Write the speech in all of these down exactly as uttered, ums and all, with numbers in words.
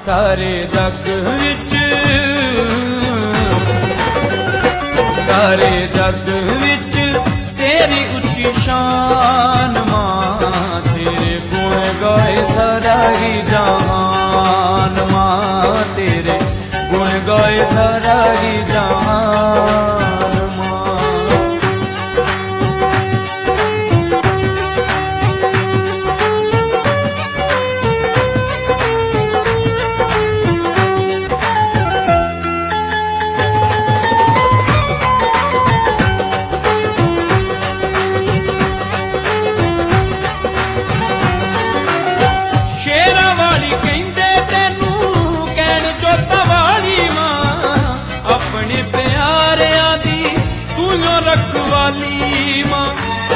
सारे जग विच सारे जग विच तेरी उच्ची शान मां, तेरे गुण गाए सारा ही जहान मां, तेरे गुण गाए सारा ही जहान। अपने प्यारियां दी तू रखवाली मां,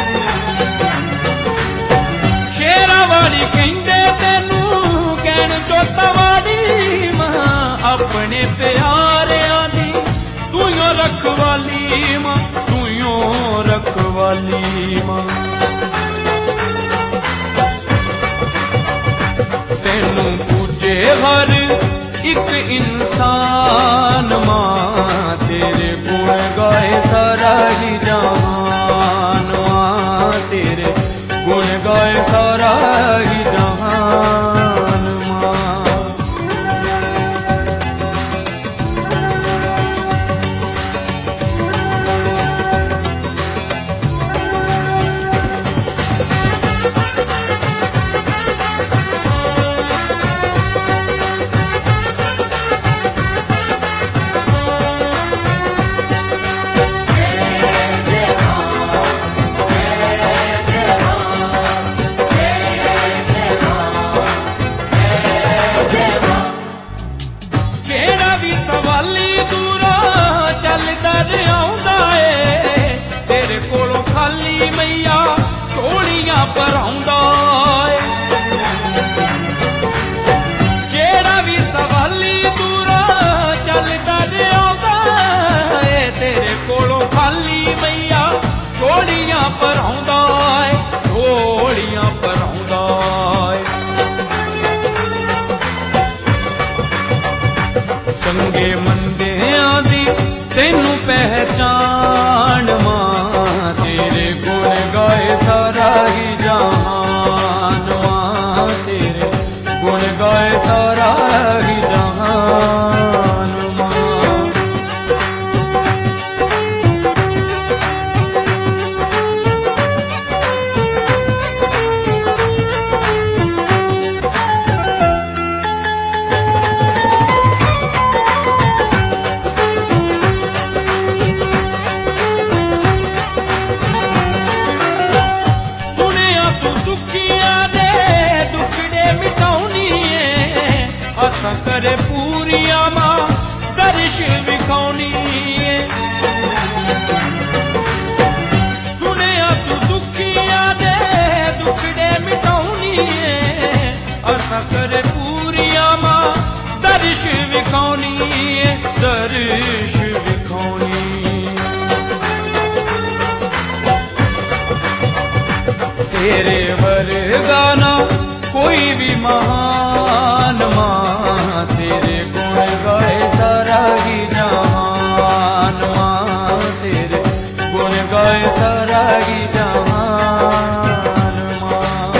शेरा वाली कहंदे तेनू कहण जोता वाली मां, अपने प्यारियां दी तू रखवाली मां, तू रखवाली मां। तेनू पूजे हर एक इंसान मां, तेरे गुण गाए सारा ही जहान मां, तेरे गुण गाए सारा ही जहान मां। मैया झोलियां भराउंदा जेड़ा भी सवाली दूरा चलदा रहिंदा है, तेरे कोलों खाली मैया झोलियां भराउंदा है, झोलियां भराउंदा है। चंगे मंदियां दी तेनू पहचान मां, तेरे गुण गाए सारा ही जहान मां, तेरे गुण गाए सारा ही जहान मां। असां करे पूरिया मां दर्श विखाउनी है, सुनिया तू दुखिया दे दुखड़े मिटाउनी है, असां करे पूरिया मां दर्श विखाउनी है, दर्श विखाउनी। तेरे वर्गा ना कोई भी महान मां, तेरे गुण गाए सारा ही जहान मां, तेरे गुण गाए सारा ही जहान मां।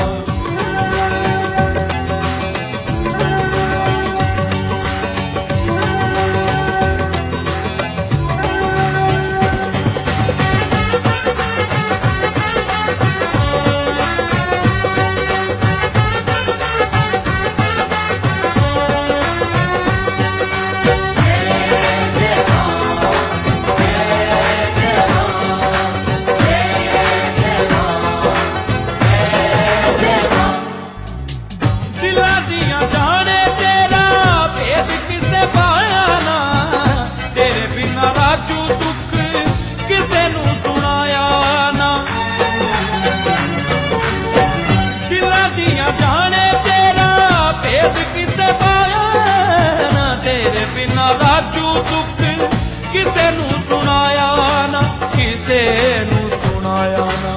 किसे नू सुनाया ना, किसे नू सुनाया ना।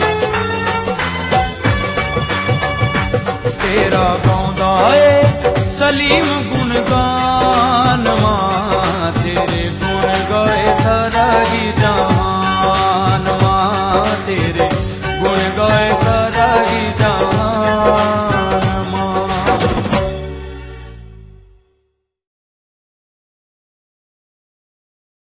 तेरा गाँदा है सलीम गुणगान मा